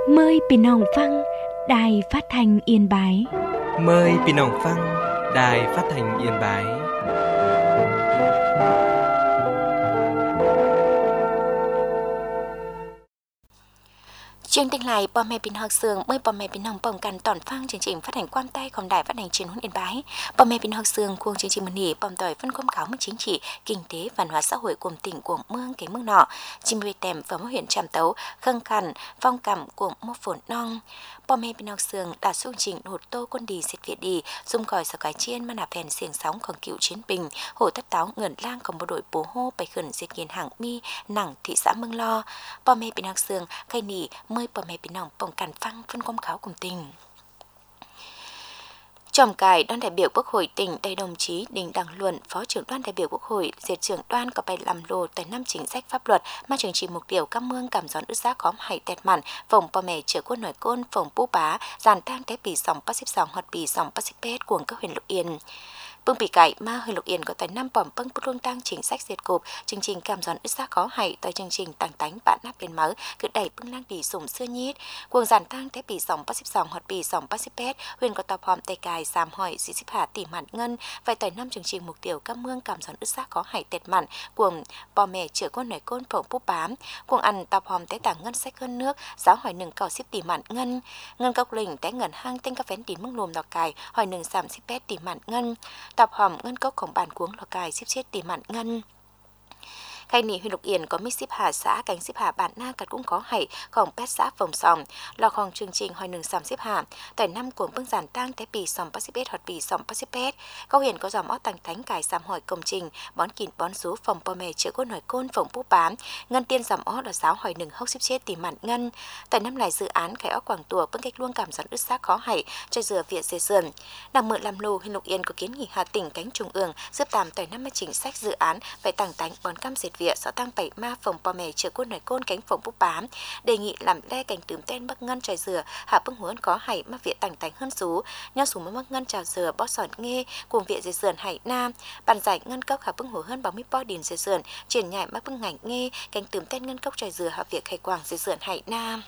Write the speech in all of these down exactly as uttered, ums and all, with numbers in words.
Mờiพี่น้องฟัง Đài Phát thanh Yên Bái. Mời พี่น้องฟัง Đài Phát thanh Yên Bái. Chương trình này, bò mẹ bình học sường mời bò mẹ bình hồng bồngกันtỏn phang chương trình phát hành quan tayของđài phát hành truyền hình Yên Bái. Bò mẹ bình học sường cuồng chương trình mần nỉ bòm tỏi phân công cáo mức chính trị, kinh tế, văn hóa xã hội của tỉnh của mương cái mương nọ, chim về tèm và mô huyện tràm tấu, khâng khẩn, phong cảm của mô phồn non. Bò mẹ bình học sường đã xung trình hột tô quân đi xịt việt đi, dung còi sờ cái chiên mà nạp phèn xiềng sóngของcựu chiến binh, hổ tất táo ngẩn langของbộ đội bố hô bày khẩn diệt nghiền hàng mi, nặng thị xã mương lo. Bò mẹ bình học sường khai nỉ mời bò mẹ bình nòng bồng càn phăng phân công cáo cùng tỉnh. Trong cài đoàn đại biểu Quốc hội tỉnh đây đồng chí Đinh Đăng Luận, Phó trưởng đoàn đại biểu Quốc hội, diệt trưởng đoàn có bài làm lô tại năm chính sách pháp luật mà chương trình mục tiêu các mương cảm gión ướt giác khóm hay tẹt mặn, phòng bò mẹ chữa quân nổi côn, phòng bú bá, giàn tang té bì sòng bát xếp sòng hoặc bì sòng bát xếp pet của các huyện Lục Yên. Bưng bị cải ma huyện Lục Yên có tại năm bỏm bưng bút tăng chính sách diệt cộp, chương trình cảm gión ướt giác khó hay tại chương trình tàng tánh bạn nắp lên máu, cứ đẩy bưng lang đi sủng xưa nhít. Cuồng giàn tang té bì sòng bát xếp sòng hoặc bì sòng bát xếp pet, huyện có tập hòm tay cài sàm hỏi dĩ xếp hạ tỷ mạn ngân, vậy tại năm chương trình mục tiêu các mương cảm gión ướt giác khó hay tẹt mặn, cuồng bò mẹ chữa quân nổi côn phòng bú bám, cuồng ăn tập hòm té tảng ngân sách hơn nước, giáo hỏi nừng cầu xếp tỷ mạn ngân, ngân cốc lình té ngẩn hang tinh các vén tín mương lùm lò cài, hỏi nừng sàm xếp pet tỷ mạn ngân, tập hòm ngân cốcของbản cuống lò cài xếp chết tỷ mạn ngân. Khai nỉ huyện Lục Yên có mít xếp hạ xã cánh xếp hạ bản na cắt cũng có hảyของpet xã phòng sòng lòของchương trình hỏi nừng sàm xếp hạ tại năm cuồng bưng giản tang té bì sòng bát xếp pet hoặc bì sòng bát xếp pet. Cao huyện có dòm ó tàng thánh cài sàm hỏi công trình bón kín bón số phòng bò mè chữa côn hỏi côn phòng bú bám ngân tiên dòm ó là giáo hỏi nừng hốc xếp chết tỷ mạn ngân. Tại năm lại dự án khai ó quảng tùa bưng cách luông cảm gián ướt xác khó hảy cho dừa viện dê sườn. Đảng mượn làm lù huyện Lục Yên có kiến nghị Hà tỉnh cánh trung ương giúp tạm tại năm mươi chính sách dự án phải tàng tánh bón cam dệt viện xã tăng bảy ma phòng bò mè chữa côn nổi côn cánh phòng búp bám đề nghị làm le cánh tướm tên bắc ngân trời dừa hạ bưng huấn có hảy mà viện tàng tánh hơn số nhau xuống bắc ngân trào dừa bó sòn nghe cùng viện dây sườn hải nam bàn giải ngân cốc hạ bưng hồ hơn bảo mươi po điền dây sườn triển nhại mà bưng ngành nghe cánh tướm tên ngân cốc trời dừa hạ viện khai quảng dây sườn hải nam.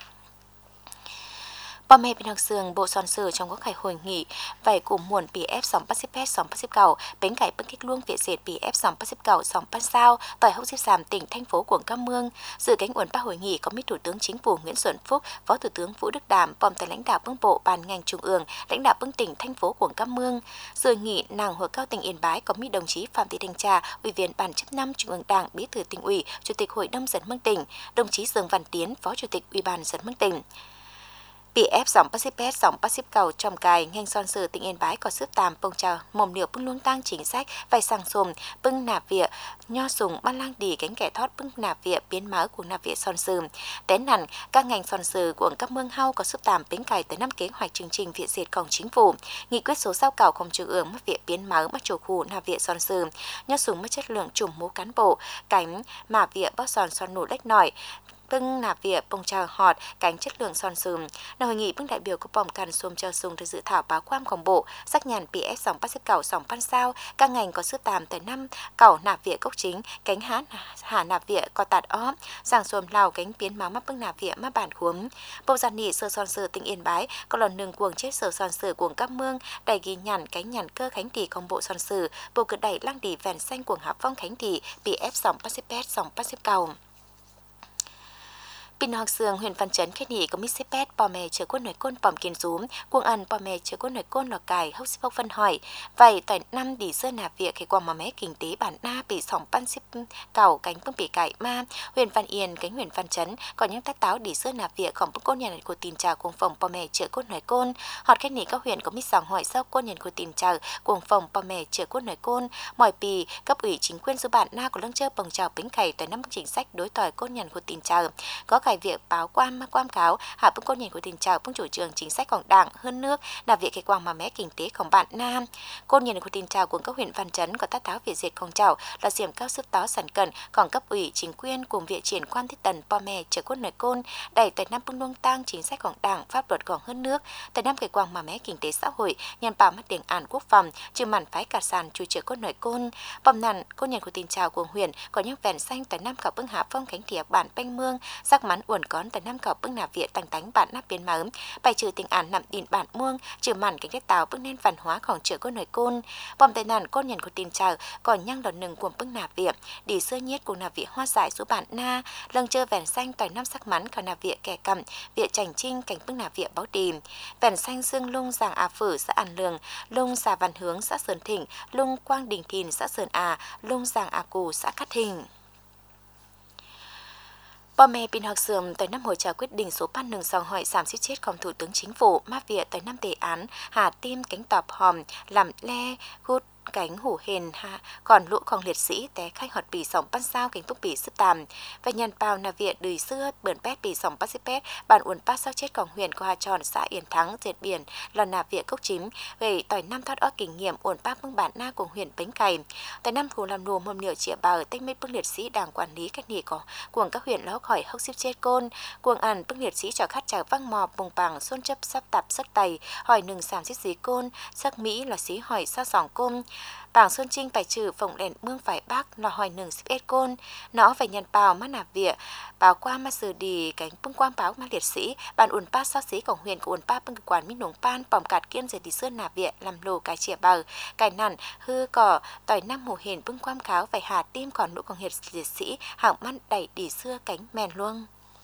Bò mẹ bên học sường bộ son sử trong các ngày hội nghị vậy cùng muộn pê ép sòng Pacific sòng Pacific cầu bến cải bưng kích luông việt dệt pê ép sòng Pacific cầu sòng Pan sao tại hốc xếp sàm tỉnh thành phố quảng Cam Mương dự cánh uẩn ba hội nghị có mỹ thủ tướng chính phủ Nguyễn Xuân Phúc, phó thủ tướng Vũ Đức Đàm, bòm tại lãnh đạo bưng bộ ban ngành trung ương, lãnh đạo bưng tỉnh thành phố quảng Cam Mương. Dự nghị nàng hội cao tỉnh Yên Bái có mỹ đồng chí Phạm Thị Thanh Trà, ủy viên ban chấp năm trung ương đảng, bí thư tỉnh ủy, chủ tịch hội đồng dân mương tỉnh, đồng chí Dương Văn Tiến, phó chủ tịch ủy ban dân mương tỉnh. pê ép sòng Pacific sòng Pacific cầu trong cài ngành son sử tỉnh Yên Bái có sức tàm bông trào mồm liều bưng luông tăng chính sách vài sang xùm bưng nạp vịa nho sùng ban lang đỉ cánh kẻ thoát bưng nạp vịa biến máu của nạp vịa son sử tén hẳn các ngành son sử của các mương hau có sức tàm bến cài tới năm kế hoạch chương trình viện dệtของchính phủ nghị quyết số sao cảo không trung ương mất vịa biến máu mất chủ khu nạp vịa son sử nho sùng mất chất lượng chủng mũ cán bộ cánh mà vịa bó son son nổ lách nổi bưng nạp vịa bông trào họt cánh chất lượng son sườn. Nào hội nghị bưng đại biểu có bỏng càn xôm cho sung từ dự thảo báo quanของbộ xác nhận pê ép sòng Pacific cầu sòng Pan sao các ngành có sức tàm tới năm cầu nạp vịa cốc chính cánh há hà nạp vịa có tạt ó giảng xôm lào cánh biến máu mắt bưng nạp vịa mắt bản khuống. Bộ giản nghị sơ son sử tỉnh Yên Bái có lần nừng cuồng chết sơ son sử cuồng các mương đầy ghi nhằn cánh nhằn cơ khánh tỷ công bộ son sử bộ cứ đẩy lang tỷ vẹn xanh cuồng hạ phong khánh tỷ pê ép sòng Pacific sòng Pacific cầu. Pin học sường huyện Văn Chấn kết nghị có mít xếp pet bò mè chở quân nổi côn bòm kiên rúm cuồng ăn bò mè chở quân nổi côn lò cài hốc xếp phân hỏi vậy tại năm đi sơn nạp việc khi qua mò mé kinh tế bản na bị sòng pan xếp cầu cánh bưng bị cải ma huyện Văn Yên cánh huyện Văn Chấn có những tác táo đi sơn nạp việcของbưng côn nhà của tin trà cùng phòng bò mè chở côn nổi côn họt kết nghị các huyện có mít sòng hỏi sau côn nhà của tin trà cùng phòng bò mè chở côn nổi côn mọi pì cấp ủy chính quyền số bản na của lăng chơi bồng trào bính cày tại năm chính sách đối tỏi côn nhà của tin trà có cải việc báo quan quam cáo hạ bưng côn nhìn của tình trào bưng chủ trương chính sáchของđảng hơn nước là việc kết quả mà mé kinh tếของbạn nam côn nhìn của tình trào của các huyện Văn Chấn có tác táo việc diệtของtrào là xiểm cao sức táo sản cẩn còn cấp ủy chính quyền cùng viện triển quan thiết tần po mè chở côn nổi côn đẩy tại năm bưng luông tăng chính sáchของđảng pháp luậtของhơn nước tại năm kết quả mà mé kinh tế xã hội nhằm bảo mất tiền an quốc phòng trừ màn phái cả sàn chui chở côn nổi côn bom nằn côn nhìn của tình trào của huyện có những vẹn xanh tại năm khảo bưng hạ phong khánh thiệp bản banh mương sắc mắn đón uẩn con tại năm cỏ bưng nà viện tăng tánh bản nắp biến máu bài trừ tình án nằm đìn bản muông trừ màn cánh đất tàu bưng nên văn hóaของchữa con nổi côn bom tai nạn con nhận của tin chờ còn nhang đòn nừng của bưng nà viện đi xưa nhiết của nà viện hoa giải số bản na lần chơi vẻn xanh tỏi năm sắc mắn cả nà viện kẻ cầm viện chảnh trinh cảnh bưng nà viện báo tìm vẻn xanh dương lung giàng à phử xã an lường lung xà văn hướng xã sơn thịnh lung quang đình thìn xã sơn à lung giàng à cù xã cát hình. Bò mẹ pin học sườm tới năm hội trào quyết định số ban nương dòng hỏi giảm xích chếtของthủ tướng chính phủ ma viện tới năm đề án hà tim cánh tọp hòm làm le hút cánh hủ hền hạ còn lũ còn liệt sĩ té khai hoạt bì sòng pan sao cánh túc bì sức tàm và nhân bao nà viện đời xưa bươn pét bì sòng pan pét bản uốn pát sao chếtของhuyện của hà tròn xã Yên Thắng dệt biển là nà viện cốc chím về tỏi năm thoát ó kinh nghiệm uốn pát bưng bản na của huyện Bến Cày tại năm thủ làm nùa mồm niệu chĩa bờ tách mết bưng liệt sĩ đảng quản lý cách nỉ có cuồng các huyện ló khỏi hốc xíp chết côn cuồng ăn bưng liệt sĩ cho khát chào văng mò bùng bằng xuân chấp sắp tập sắc tày hỏi nừng sàm xít xí côn sắc mỹ là xí hỏi sao sòng côn bảng Xuân Trinh phải trừ phồng đèn mương phải bắc nó hỏi nừng xếp ết côn nó phải nhận bào mắt nạp vịa báo qua mà xử đi cánh bưng quang báo mà liệt sĩ bàn uốn pa sao xíของhuyện của uốn pa bưng quản minh nông pan bỏng cạt kiên rồi đi sơn nạp vịa làm lồ cái chĩa bờ cái nằn hư cỏ tỏi năm hổ hền bưng quang kháo phải hà tim còn nụ còn hiệt liệt sĩ hạng mắt đẩy đi xưa cánh mèn luông.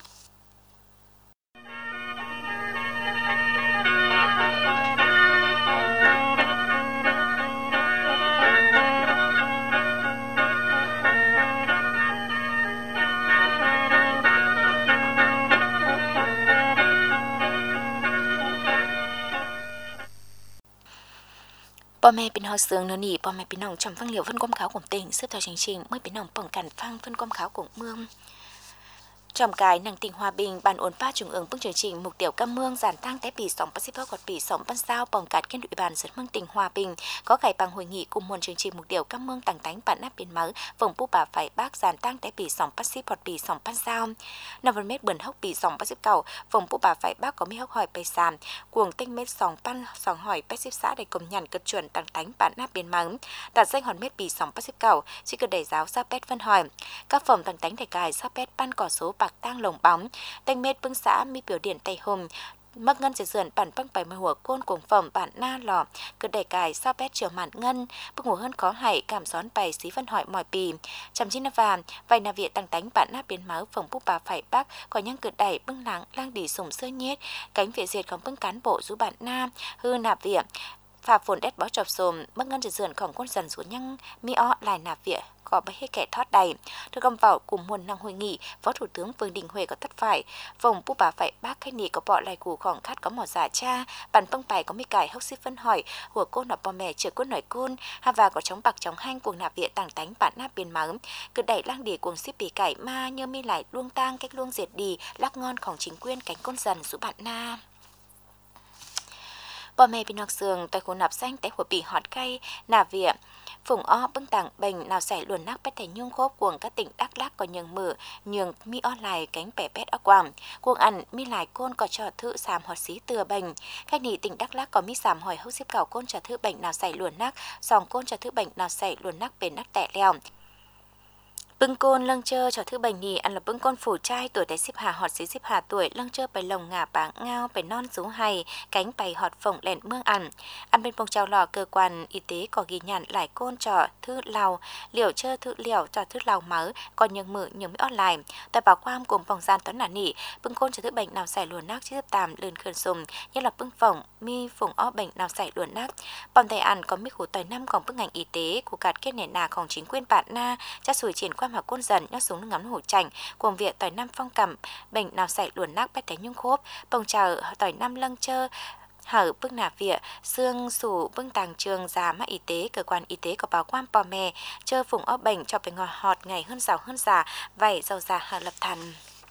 Bò mẹ pin họ sương nó nỉ bò mẹ pin nòng trong phân liệu phân quam kháo của tỉnh xếp theo chương trình mới pin nòng bỏng cản phăng phân quam kháo của mương trong cái năng tỉnh hòa bình bàn ổn pa trung ương bức chương trình mục tiêu cam mương giản tăng té bì sóng Pacific quạt bì sóng ban sao bỏng cát kiên ủy ban dẫn mương tỉnh hòa bình có cải bằng hội nghị cùng muôn chương trình mục tiêu cam mương tàng tánh bản nắp biến máu vùng pu bà phải bác giản tăng té bì sóng Pacific quạt bì sóng ban sao năm phần mét bẩn hốc bì sóng Pacific cầu vùng pu bà phải bác có mi hốc hỏi bay sàn cuồng tinh mét sóng pan sóng hỏi Pacific xã để công nhận cực chuẩn tàng tánh bản nắp biến máu đạt danh hòn mét bì sóng Pacific cầu chỉ cần đẩy giáo sa pet phân hỏi các phòng tàng tánh thể cài sa pet pan cỏ số bạc tăng lồng bóng tanh mét bưng xã mi biểu điện tay hùng mất ngân sẽ dườn bản băng bảy mươiหัวcôn cùng phẩm bản na lò cứ đẩy cài sao pet chiều mạn ngân bưng ngủ hơn khó hại cảm gión bày xí phân hỏi mỏi bì chăm chín vàng vài nà viện tăng tánh bản na biến máu phòng bút bà phải bắc có nhang cứ đẩy bưng lắng lang đi sùng sơ nhét cánh viện diệt còn bưng cán bộ rú bản na hư nạp viện phà phồn đét bó chọc xồm mất ngân sẽ dườnของquân dần xuống nhang mi ó lại nạp viện có bấy hệ kẻ thoát đầy được gom vào cùng muôn năng hội nghị phó thủ tướng Vương Đình Huệ có tất phải vùng pu bà phải bác khách nỉ có bỏ lại củของkhát có mỏ giả cha bản băng bài có mi cải hốc xí phân hỏi của cô nọ bò mẹ chưa côn nổi côn ha và có chống bạc chống hanh cuồng nạp viện tàng tánh bản nạp biến máu cứ đẩy lang đỉ cuồng xí bì cải ma như mi lại luông tang cách luông diệt đi lắc ngonของchính quyền cánh côn dần số bạn na bò mẹ pin học sườn tại khu nạp xanh tại của bì hot cay nạp viện phùng o bưng tảng bệnh nào xảy luồn nắc bét thành nhung khốp cuồng các tỉnh Đắk Lắk có nhường mở nhường mi o lại cánh bẻ bét ở quảng cuồng ăn mi lại côn có trò thử sàm hoạt xí từa bệnh khách nỉ tỉnh Đắk Lắk có mi sàm hỏi hốc xếp cào côn trò thử bệnh nào xảy luồn nắc sòng côn trò thử bệnh nào xảy luồn nắc bền nắc tẻ leo bưng côn lâng chơ cho thứ bệnh nhì ăn là bưng côn phủ trai tuổi tại xếp hà họt xí xếp hà tuổi lâng chơ bài lồng ngả bảng ngao bài non rú hay cánh bài họt phồng lẹn mương ăn ăn bên phong trào lò cơ quan y tế có ghi nhận lại côn trò thứ lào liều chơ thứ liều trò thứ lào mớ còn nhường mự nhường mỹ online tại bảo quang cùng vòng gian toán nản nỉ bưng côn cho thứ bệnh nào xảy luồn nắc chứ tàm lươn khơi sùng như là bưng phồng mi phồng ó bệnh nào xảy luồn nắc bọn thầy ăn có mi khủ tỏi năm còn bưng ngành y tế của cạt kết nền nàของchính quyền bạn na cha sủi triển qua mà côn dần nhót xuống ngắm hổ chảnh cuồng viện tỏi năm phong cầm bệnh nào xảy luồn nắc bét thấy nhung khốp bông chờ tỏi năm lâng chơ hở bưng nạp viện xương sủ bưng tàng trường già mã y tế cơ quan y tế có báo quan bò mè chơ phùng ó bệnh cho phải ngọt họt ngày hơn giàu hơn già vậy giàu già hở lập thành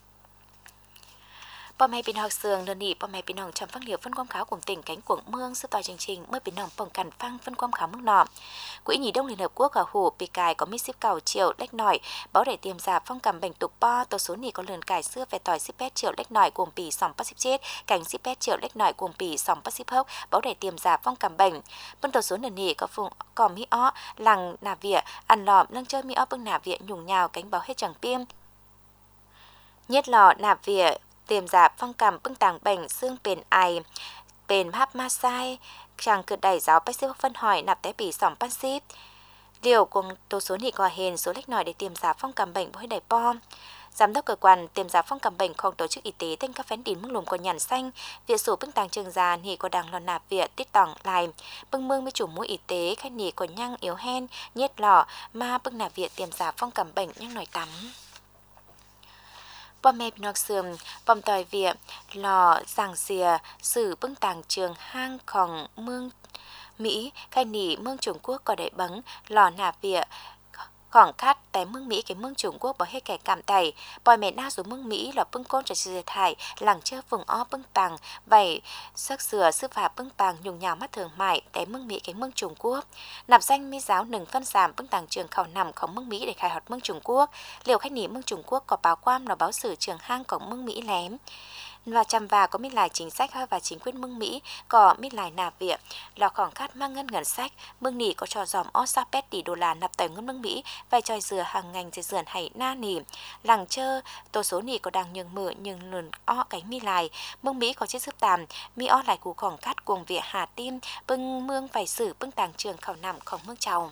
bò mẹ pin học sườn đơn nỉ bò mẹ pin hồng trong phân liệu phân quang kháo cùng tỉnh cánh cuồng mương sư tòa chương trình mới pin hồng bồng cằn phăng phân quang kháo mức nọ quỹ nhị đông liên hợp quốc ở hồ bị cài có mít ship cầu triệu lách nổi báo để tiêm giả phong cầm bệnh tục po tổ số nỉ có lợn cài xưa về tỏi ship pet triệu lách nổi cuồng pì sòng bắt ship chết cánh ship pet triệu lách nổi cuồng pì sòng bắt ship hốc báo để tiêm giả phong cầm bệnh bên tổ số đơn nỉ có phùng có mi ó lằng nà vỉa ăn lòm lưng chơi mi ó bưng nà vỉa nhùng nhào cánh báo hết chẳng piêm nhất lò nạp vỉa tiềm giả phong cảm bưng tàng bệnh xương bền ai bền hap ma sai chàng cực đẩy giáo bách sư phân hỏi nạp té bỉ sỏng pan ship liều cùng tô số nị gò hền số lách nói để tiềm giả phong cảm bệnh với đẩy bom. Giám đốc cơ quan tiềm giả phong cảm bệnh không tổ chức y tế tên các phén đín mưng lùm của nhàn xanh việc sổ bưng tàng trường già nị có đàng lò nạp việc tiết tỏng lại bưng mương với chủ mũi y tế khách nị của nhăng yếu hen nhiết lò ma bưng nạp việc tiềm giả phong cảm bệnh nhăng nổi tắm. Bom mẹp nọc sườn bom tòi việc lò giảng xìa sử bưng tàng trường hang khòng mương Mỹ khai nỉ mương Trung Quốc có đại bấn lò nạp việc khoảng cắt tại mương Mỹ cái mương Trung Quốc bỏ hết kẻ cảm tẩy bòi mẹ na xuống mương Mỹ là bưng côn cho sự thải làng chơi vùng ó bưng tàng vậy sắc sửa sư phạm bưng tàng nhung nhào mắt thường mại tại mương Mỹ cái mương Trung Quốc nạp danh mi giáo nừng phân giảm bưng tàng trường khảo nằmของmương Mỹ để khai hoạt mương Trung Quốc liều khách nỉ mương Trung Quốc có báo quam là báo sử trường hang của mương Mỹ lém và chăm và có mít lại chính sách và chính quyền mương Mỹ có mít lại nạp việc là khoảng cắt mang ngân ngân sách mương nỉ có trò dòm ó sa pet tỷ đô la nạp tài ngân mương Mỹ vai tròi dừa hàng ngành dừa dườn hay na nỉ làng chơ tổ số nỉ có đang nhường mở nhường lườn ó cánh mi lại mương Mỹ có chiếc giúp tàm mi ó lại cú khoảng cắt cuồng vỉa hà tim bưng mương phải xử bưng tàng trường khảo nằmของmương chầu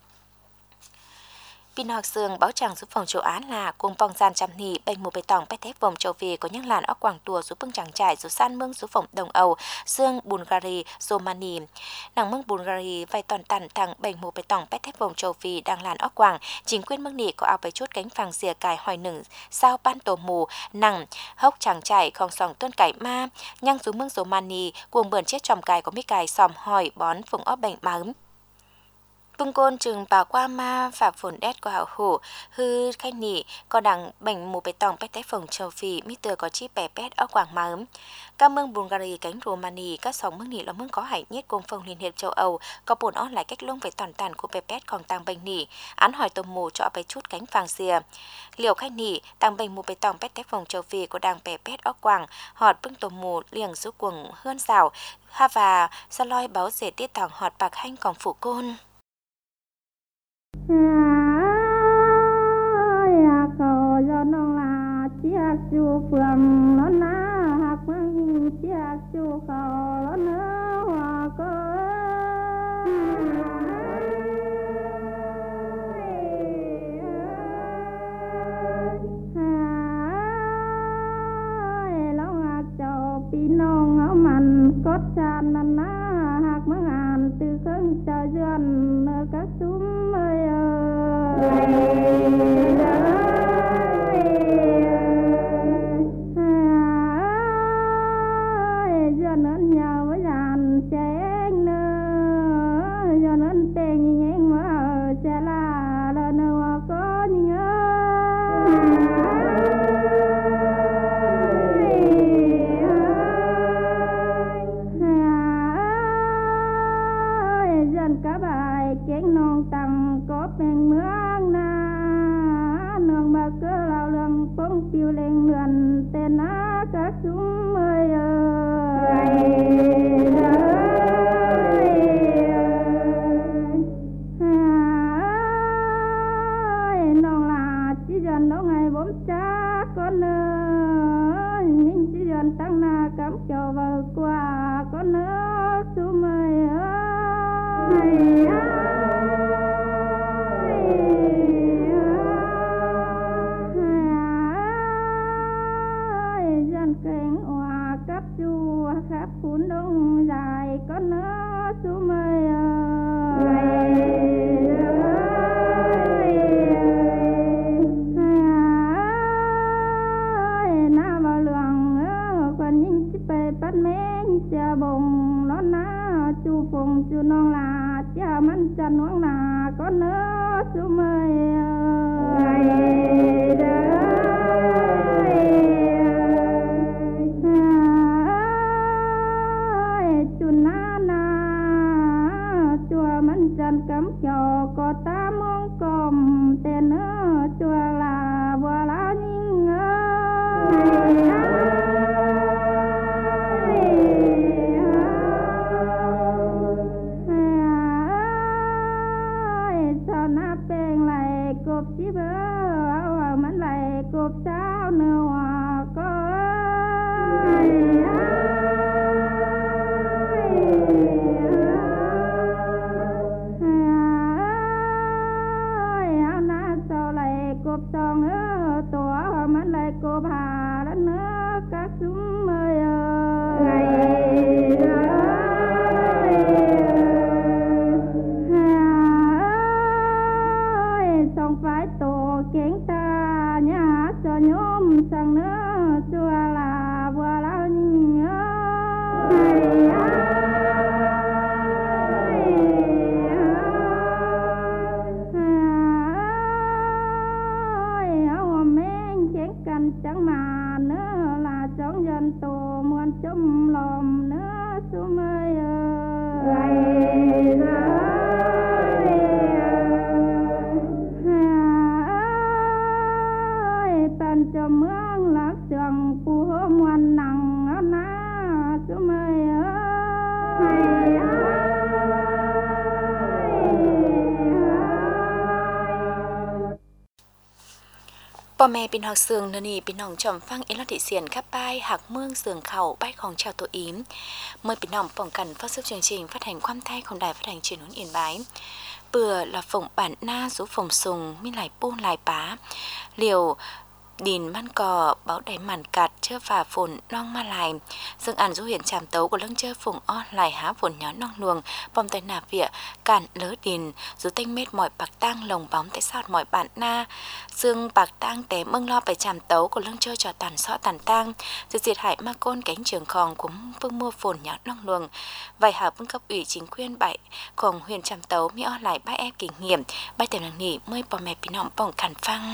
Pin học sương báo chàng giúp phòng châu Á là cùng vòng gian chăm nỉ bệnh một bề tòng bét thép vòng châu Phi có những làn óc quảng tùa giúp bưng chàng trải giúp san mương giúp phòng Đông Âu xương Bulgaria Romania nàng mương Bulgaria vay toàn tàn thẳng bệnh một bề tòng bét thép vòng châu Phi đang làn óc quảng chính quyền mương nỉ có áo bày chút cánh phẳng rìa cài hoài nửng sao ban tổ mù nàng hốc chàng trải không sòng tuôn cải ma nhang xuống mương Romania cuồng bờn chết tròm cài có mi cài xòm hỏi bón phùng óc bệnh máu Bưng côn trường bà qua ma và phồn đét của hảo hổ hư khai nỉ có đằng bệnh một bề tòng bét tép phòng châu Phi mít từa có chi bè pét ở quảng máu các mương Bulgaria cánh Romania các sóng mương nỉ là mương có hải nhất cùng phòng liên hiệp châu Âu có bổn ó lại cách lông về toàn tàn của bè pét còn tăng bệnh nỉ án hỏi tôm mù cho bè chút cánh vàng xìa liều khai nỉ tăng bệnh một bề tòng bét tép phòng châu Phi của đằng bè pét ở quảng họt bưng tôm mù liềng giúp quần hơn xảo ha và sa loi báo rể tiết tàng họt bạc hanh còn phủ côn ya có do nông là chiếc chu phường nó ná hạc măng chiếc chu khẩu nó nớ hoa cơ long hạc châu pi nông áo mặn cốt tràn nó ná hạc măng hàn từ khương trời duyên các súng ơi giờ nên nhờ với dàn trẻ nữa giờ nên tên nhện mà trẻ là là nữa có nhớ dần cả bài kén non tầng có bên mương na nương mà cơ lao lương phong tiêu lên lượn tên á các chúng ơi ơi non là chỉ dần đó ngày bốn cha con ơi nhưng chỉ dần tăng na cắm chầu vào qua con nữa chúng ơi ơi cánh hoa cắp chu khắp cuốn đông dài con nữa chú mây ơi na vào luồng còn những chiếc bè bắt men cha bồng nó na chu phùng chu non là cha mắn chân hoang là con nữa chú mây ơi chân cắm chò có tám món còm tên nữa chùa là vừa lá nhưng ơi มันไหลกบเจ้าเนื้อก็เอาหน้าเจ้าไหลกบจองเออตัวมันไหลกบหาแล้วเนื้อกะซุ้มเมยเอ้ยส่องไฟโตเก่งตาเนี่ยหาจอยมสั่งเนื้อจัวลาบัวลานิ่งเอ้ยเอาแม่งเข่งกันจังมาเนื้อลาจ้องยันโตมวนจมลมเนื้อสุเมยเอ้ยปันจะเมืองหลักเสียงปูหัวมวนหนังเอาหน้าสุเมยเอ้ยพ่อแม่พี่น้องเสืองเนนี่พี่น้องชมฟังเอลติเสียนข้าป้ายหักเมืองเสืองเข่าป้ายของชาวตัวอิมเมื่อพี่น้องป้องกันฟังซึบเชียงชิงphát hànhความไทยของđài phát hành truyền huấn yên bái bừa là phồng bản na số phồng sùng mi lại pu lại pá liều điền man cò báo đáy màn cạt chưa phà phồn non ma lại dương ảnh du hiện tràm tấu của lưng chơi phồng on lại há phồn nhó non luồng bom tay nạp vịa cản lỡ điền dù tênh mết mọi bạc tang lồng bóng tại sao mọi bạn na dương bạc tang té mưng lo phải tràm tấu của lưng chơi trò tàn sọ tàn tang sự diệt hại ma côn cánh trường khòng của vương mua phồn nhó non luồng vài hà vương cấp ủy chính quyền bại khòng huyền tràm tấu mi on lại ba em kinh nghiệm bay tìm nàng nghỉ mới bò mẹ pin nọng bỏng khản phăng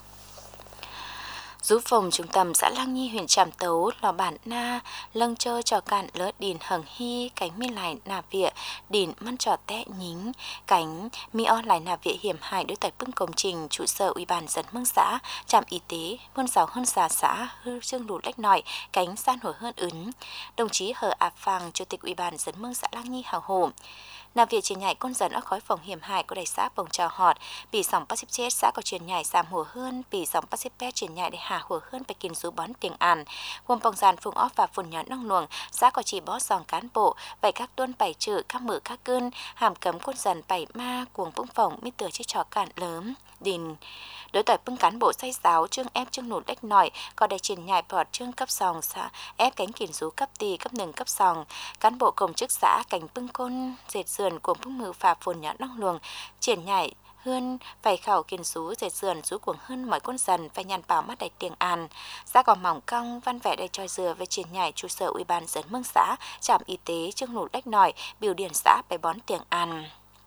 rú phòng trung tâm xã Lăng Nhi huyện Trạm Tấu lò bản na lâng chơi trò cạn lỡ đìn hằng hy cánh mi lại nà vịa đìn măn trò tẽ nhính cánh mi on lại nà vịa hiểm hại đối tại bưng công trình trụ sở ủy ban dân mương xã trạm y tế muôn giáo hơn xã xã hư trương đủ lách nội cánh san hồi hơn ứng đồng chí Hờ Áp Phàng chủ tịch ủy ban dân mương xã Lăng Nhi hào hồ nà việc truyền nhảy con dần ở khói phòng hiểm hại của đại xã bồng trào họt bị sòng bát xếp chết xã có truyền nhảy giảm hồ hơn bị sòng bát xếp pet truyền nhảy để hạ hồ hơn phải kiên số bón tiền àn gồm bồng dàn phùng óp và phun nhỏ nông luồng xã có chỉ bó sòng cán bộ vậy các tuân bảy trừ các mử các cơn hàm cấm con dần bảy ma cuồng bưng phòng mít tựa chiếc trò cạn lớn đình đối tại bưng cán bộ xây giáo trương ép trương nụ đách nổi có đại truyền nhảy bọt trương cấp sòng xã ép cánh kiền số cấp tì cấp nừng cấp sòng cán bộ công chức xã cảnh bưng côn dệt sườn của bưng mử phà phồn nhỏ nông luồng triển nhảy hơn phải khảo kiên số dệt sườn số cuồng hơn mọi con dần phải nhàn bảo mắt đầy tiền an xã có mỏng cong văn vẻ đầy tròi dừa về triển nhảy trụ sở ủy ban dân mương xã trạm y tế trương nụ đách nổi biểu điển xã phải bón tiền an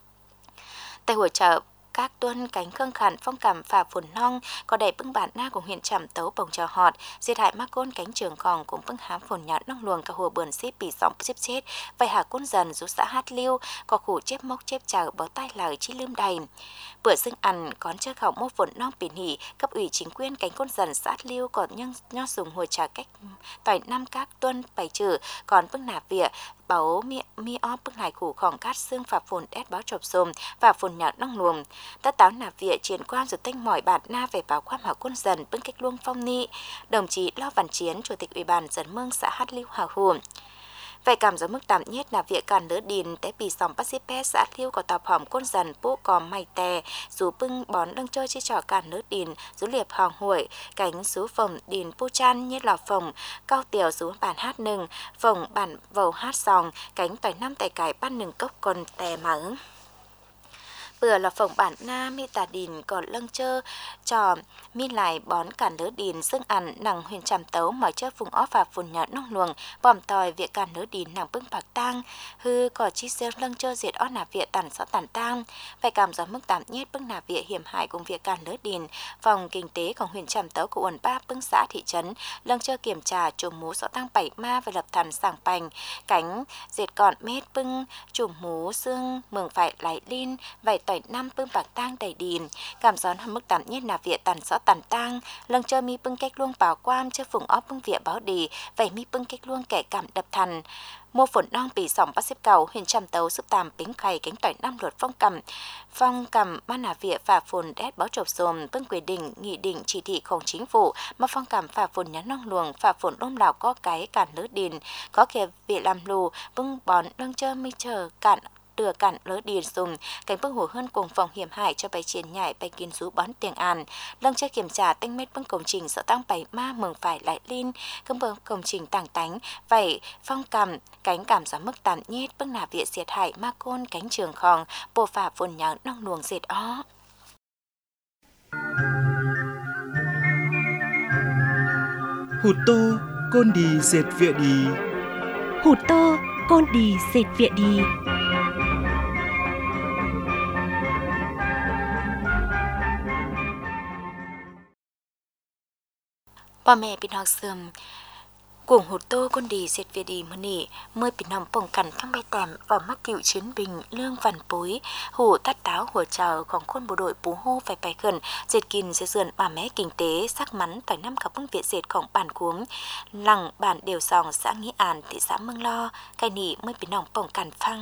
tại hội chợ các tuân cánh khương khản phong cảm phà phồn nong có đầy bưng bản na của huyện Trạm Tấu bồng trào họt diệt hại ma côn cánh trường còn cũng bưng hám phồn nhọn nong luồng cả hồ bờn xếp bị sóng xếp chết vậy hạ côn dần rú xã hát liêu có khủ chép mốc chép chào báo tay lời chi lươm đầy bữa dưng ăn còn chưa khảo mô phồn nong bỉ hỉ cấp ủy chính quyền cánh côn dần xã hát liêu còn nhân nho dùng hồi trả cách tỏi năm các tuân bảy trừ còn bưng nạp vỉa báo mi mi óp bưng hải khủ khòng cát xương phà phồn đét báo chộp xồm và phồn nhọn nong luồng tất táo nạp vỉa triển quan rồi tênh mỏi bản na về báo khoam hảo côn dần bưng cách luông phong ni đồng chí Lo Văn Chiến chủ tịch ủy ban dân mương xã Hát Liêu hào hùm vậy cảm giác mức tạm nhất là việc cản lỡ điền té bị sòng bắt xếp xã Liêu có tàu hỏng côn dần bố có mày tè dù bưng bón lưng chơi chi trò cản lỡ điền dù liệp hoàng huội cánh số phòng điền pu chan nhất là phòng cao tiểu số bản hát nừng phòng bản vầu hát sòng cánh tỏi năm tài cải bắt nừng cốc còn tè mở vừa là phòng bản na mi tà đìn còn lâng chơ trò mi lại bón cản lỡ đìn xương ăn nằng huyền Trạm Tấu mọi chơ vùng ó và phun nhọn nong luồng bòm tòi việc cản lỡ đìn nằng bưng bạc tang hư có chi xương lâng chơ diệt ó nạp viện tàn sọ tàn tang phải cảm giác mức tạm nhất bưng nạp viện hiểm hại cùng việc cản lỡ đìn phòng kinh tếของhuyền Trạm Tấu của uẩn ba bưng xã thị trấn lâng chơ kiểm tra chùm mú sọ tăng bảy ma và lập thần sảng pành cánh diệt gọn mét bưng chùm mú xương mường phải lại linh vậy tỏi tỏi năm bưng bạc tang đầy đìm cảm gión hầm mức tạm nhất nà vía tàn rõ tàn tang lần chơi mi bưng cách luông bảo quam chơi phùng óp bưng vía báo đi vậy mi bưng cách luông kẻ cảm đập thần mua phồn non bị sòng bắt xếp cầu huyền trầm tấu giúp tàm bính khay cánh tỏi năm luật phong cầm phong cầm ban nà vía và phồn đét báo trộp xồm bưng quyền định nghị định chỉ thịของchính phủ mà phong cầm và phồn nhắn nong luồng và phồn ôm lào có cái cản lỡ điền có kẻ việc làm lù bưng bón lưng chơi mi chờ cản đưa cản lỡ điền dùng cảnh bưng hồ hơn cùng phòng hiểm hại cho bài chiến nhảy bài kiến rú bón tiền an lưng chơi kiểm tra tinh mét bưng công trình sợ tăng bảy ma mừng phải lại linh cơm bưng công trình tàng tánh vậy phong cầm cánh cảm gió mức tạm nhét bưng nà vía diệt hại ma côn cánh trường khòng bồ phà phồn nháng nong luồng dệt ó hụt tô côn đi dệt vịa đi hụt tô côn đi dệt vịa đi พ่อแม่พี่น้องเสื่อมกุ่งหดโต้ก้นดีเสร็จเวียดีมื้อนี้เมื่อพี่น้องป้องกันทั้งใบแต้มvà mắc cựu chiến binh lương văn bối hủ tát táoหัวเจ้าของคนbộ đội Pú Hô phải bài khẩn dệtกินเสื่อนbà mẹ kinh tế sắc mắn tỏi năm cả bưng viện dệtของbản cuống lằng bản đều sòng xã Nghĩa An thị xã Mương Lo cái nỉ mớiพี่น้องป้องกันฟัง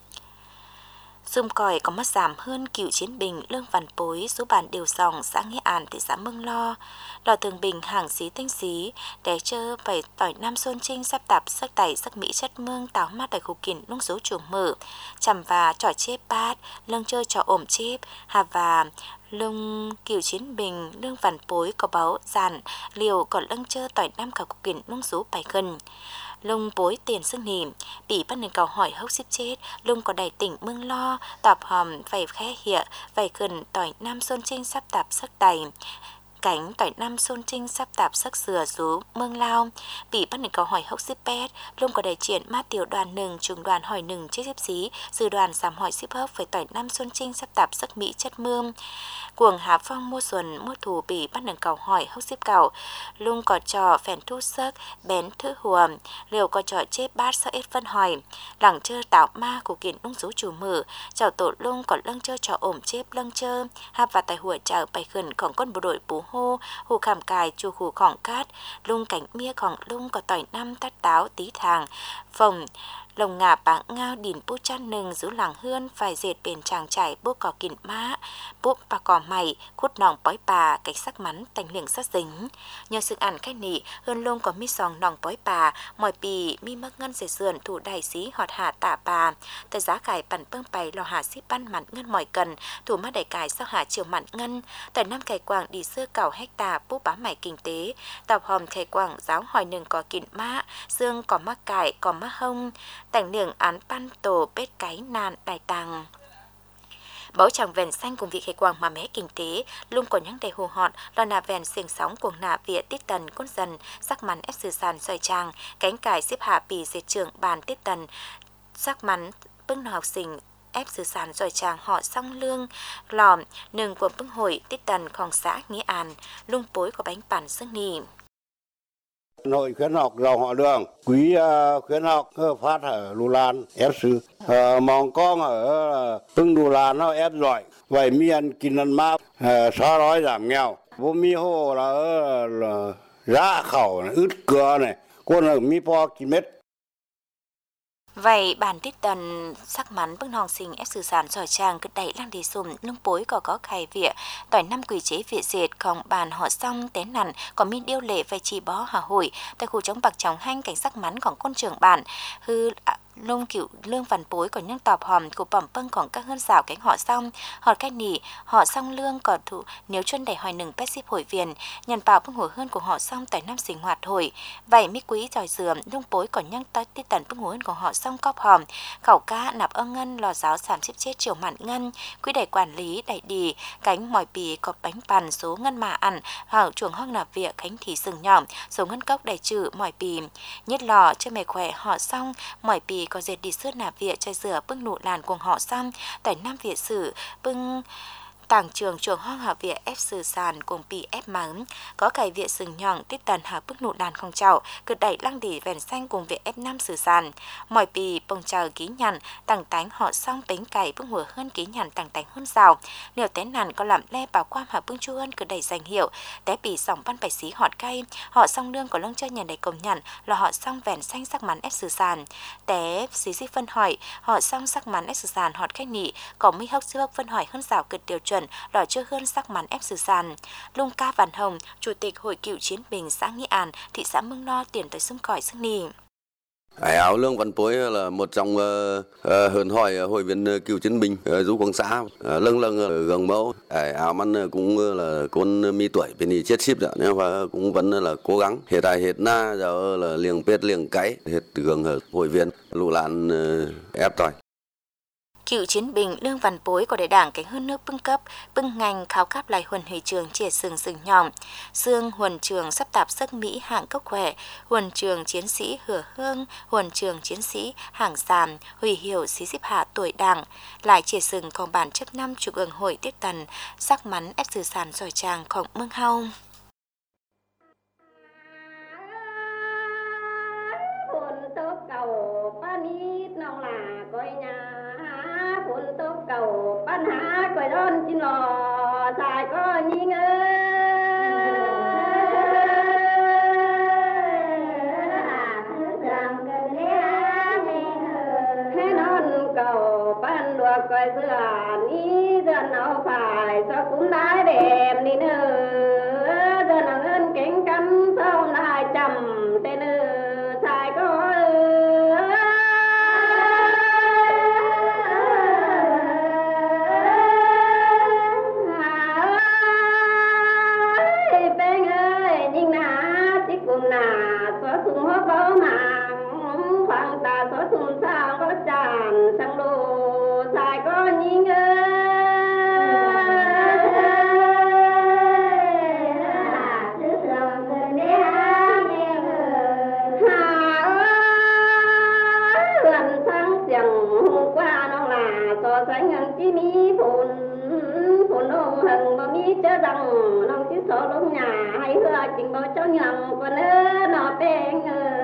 Xung còi có mất giảm hơn cựu chiến binh lương văn bối số bản đều sòng xã Nghĩa An thị xã Mương Lo đò thường bình hàng xí tinh xí để chơ phải tỏi nam xuân trinh sắp tạp sắc tẩy sắc mỹ chất mương táo mát tại khu kiển nung số chủ mở chằm và trò chếp bát lương chơi trò ổm chếp hà và lưng cựu chiến binh lương văn bối có báo giàn liều còn lưng chơi tỏi nam cả khu kiển nung số bài gần lung bối tiền sức nìm bị bắt nên cầu hỏi hốc xếp chết lung có đầy tỉnh Mương Lo tạp hòm vầy khẽ hịa vầy gần tỏi nam xuân trinh sắp tạp sắc tẩy cánh tỏi năm xuân trinh sắp tạp sắc sửa rú Mương Lao bị bắt nên cầu hỏi hốc xếp pet lung có đầy triển mát tiểu đoàn hนึ่งtrung đoàn hỏi hนึ่งchiếc xếp xí sư đoàn giảm hỏi xếp hốc với tỏi năm xuân trinh sắp tạp sắc mỹ chất mương cuồng Hà Phong mua xuân mua thủ bị bắt nâng cầu hỏi hốc xếp cầu lung có trò phèn thu sắc bén thứ hùa liều có trò chếp bát sắc ít phân hỏi lẳng chơ tạo ma của kiện nung rú chủ mở chào tổ lung còn lưng chơ trò ổm chếp lưng chơ hạp và tài hùa chào bài khẩnของquân bộ đội Pú Hô hù khảm cài chu khủของcát lung cảnh míaของlung có tỏi năm tát táo tí thàng phòng lồng ngà báng ngao đỉn bút chăn nừng giữ làng hươn phải dệt bền tràng trải bút cỏ kìn má bút bà cỏ mày khút nòng bói bà cách sắc mắn tành liệng sát dính nhờ sự ăn khách nị hơn lông có mi sòng nòng bói bà mỏi bì mi mắc ngân dệt sườn thủ đài xí họt hạ tạ bà tại giá cải bản bưng bày lò hạ xí ban mặn ngân mỏi cần thủ má đẩy cải sau hạ chiều mặn ngân tại năm cải quảng đi xưa cảo hecta bút bá mày kinh tế tạp hòm cải quảng giáo hỏi nừng có kìn má xương có mắc cải có mắc hông tành liệng án pan tổ bết cái nàn đài tàng báu chẳng vèn xanh cùng vị khề quảng mà mé kinh tế luôn có những đầy hồ họt lo nà vèn xiềng sóng cuồng nà vía tít tần côn dần sắc mắn ép sư sàn xoay trang cánh cải xếp hạ bì dệt trưởng bàn tít tần sắc mắn bưng nọ học sinh ép sư sàn xoay trang họ song lương lòm nừng của bưng hội tít tầnของxã Nghĩa An lung bối của bánh bản sức nì Hội khuyến học dòng họ Đường, quý uh, khuyến học uh, phát ở Lù Lan, ép sư. Uh, mong con ở Tưng Lù Lan nó ép giỏi. Vậy mi ăn kinh ăn mát, uh, xóa đói giảm nghèo. Vô mi hồ là, là giá khẩu, ướt cửa này, con ở mi po km. Vậy bản tít tần sắc mắn bưng hòng sinh ép sư sản giỏi trang cứ đẩy lăng đi xùm lưng bối có có khai vịa tỏi năm quỷ chế vịa dệt còn bàn họ xong té nằn có mi điêu lệ phải chỉ bó hà hội tại khu chống bạc chống hanh cảnh sắc mắnของcôn trưởng bản hư lông cựu lương văn bối còn những tọp hòm của bẩm bưngของcác hơn xảo cánh họ xong họ cách nỉ họ xong lương còn thủ nếu chân đẩy hỏi nừng pet ship hội viên nhận bảo bưng hồ hơn của họ xong tỏi năm sinh hoạt hồi vậy mi quý giỏi dườm lông bối còn những tỏi tít tần bưng hồ hơn của họ xong cọp hòm khẩu cá nạp ơ ngân lò giáo giảm xếp chết chiều mặn ngân quý đẩy quản lý đẩy đi cánh mỏi bì cọp bánh bàn số ngân mà ăn hảo chuồng hoang nạp vịa cánh thì sừng nhỏ số ngân cốc đẩy trừ mỏi bì nhất lò cho mày khỏe họ xong mỏi bì có dệt đi sướt nạp vịa chơi rửa bưng nụ làn cuồng họ xong tỏi năm vịa sử bưng tảng trường trường hoang hạ viện ép sử sàn cùng bị ép mắng có cải viện sừng nhọn tích tần hạ bức nụ đàn không chậu cực đẩy lăng đỉ vèn xanh cùng viện ép năm sử sàn mọi bì bông chờ ký nhận tảng tánh họ xong bánh cày bức hùa hơn ký nhận tảng tánh hơn rào nếu té nàn có làm le bảo quam hạ bưng chu hơn cực đẩy danh hiệu té bì sòng ban bài xí họt cay họ xong lương của lông chơi nhà đầy công nhận là họ xong vèn xanh sắc mắn ép sử sàn té xí xí phân hỏi họ xong sắc mắn ép sử sàn họt khách nị có mi hốc xước phân hỏi hơn rào cực điều chuẩn đòi chưa hơn sắc mắn ép sử sàn Lung Ca Văn Hồng chủ tịch hội cựu chiến binh xã Nghĩa An thị xã Mương No tiền tới xung khỏi sức nì. Hải áo Lương Văn Pối là một trong uh, uh, hơn hỏi hội viên cựu chiến binh uh, du quang xã uh, lâng lâng uh, gần mẫu Hải áo man cũng uh, là con mi tuổi bên đi chết ship rồi nhưng mà cũng vẫn là cố gắng hiện tại hiện na giờ là liềng pết liềng cái hiện gần hội viên lũ lạn uh, ép tỏi. Cựu chiến binh Lương Văn Pối có đại đảng cánh hơn nước bưng cấp, bưng ngành kháo cáp lại huần huy trường chia sừng sừng nhòm. Sương huần trường sắp tạp sức Mỹ hạng cốc khỏe, huần trường chiến sĩ hửa hương, huần trường chiến sĩ hàng sàm, hủy hiệu xí xếp hạ tuổi đảng. Lại chia sừng còn bản chấp năm trục ương hội tiết tần, sắc mắn ép sử sàn giỏi tràng khổng mương hau. Cầu ban há quay đón chín lò dài có nhí ngơ thế non cầu ban đùa quay dừa ní dừa nào phải cho cũng đái đẹp đi nữa dừa nào ơn cánh cắm sau lại chầm tên nữa dài có trình báo cho nhầm còn ơ nó bên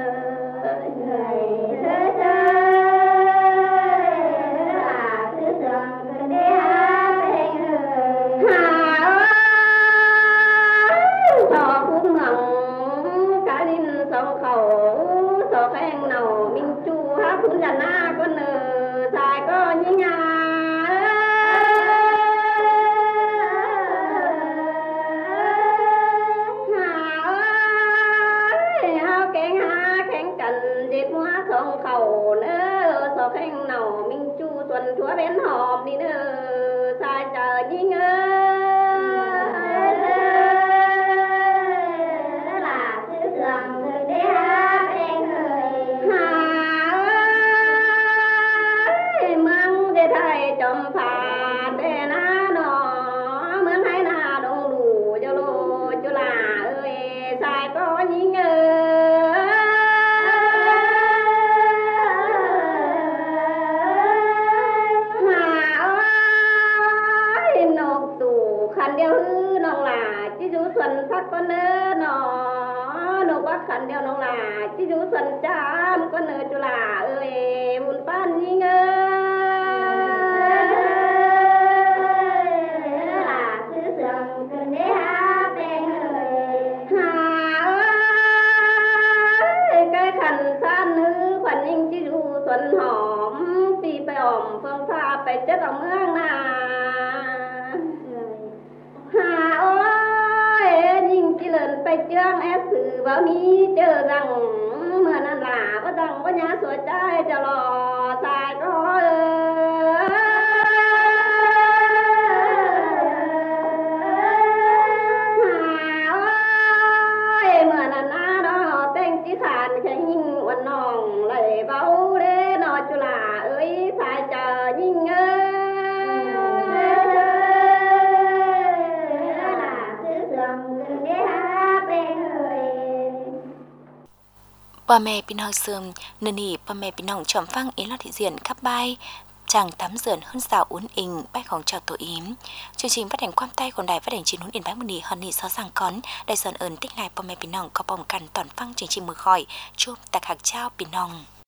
chúa bên hòm đi nữa sai chờ đi ngơ là sứ sườn người để hát em người hà ơi mong để thầy chồng phạt để na nó mướn hay na đông đủ cho lô cho là ơi sai có nhí ngơ xuân phát con nơ nó nô bác khăn đeo nó là chứ chú xuân chăm con nơ chú là ơi buồn pan nhí ngơ là sứ sườn cần để hát bên người hà ơi cái khăn san nữ khoản ninh chứ chú xuân hòm vì phải ỏm phương pha phải chết ở mương nà hà ơi lần phải chương ép sự báo mi chờ rằng mưa nan là có rằng có nhà sửa trái cho lò xài có ơi mưa nan na đó tên chỉ khàn cái nhìn quần nòng lại báo để nó cho là ơi xài chờ nhìn ơi bà mẹ bình hằng sườn nên hỉ bà mẹ bình hằng chậm phăng ý là thị diện khắp bay chẳng tắm dườn hơn xào uốn ình bayของchào tổ yếm chương trình phát hành quan tay của đài phát hành chín huấn điện bác mùi hòn nị xó sàng cón đại sòn ơn tích ngài bò mẹ pin nòng có bồng cằn toàn phăng chương trình mưa khỏi chôm tạc hạc trao pin nòng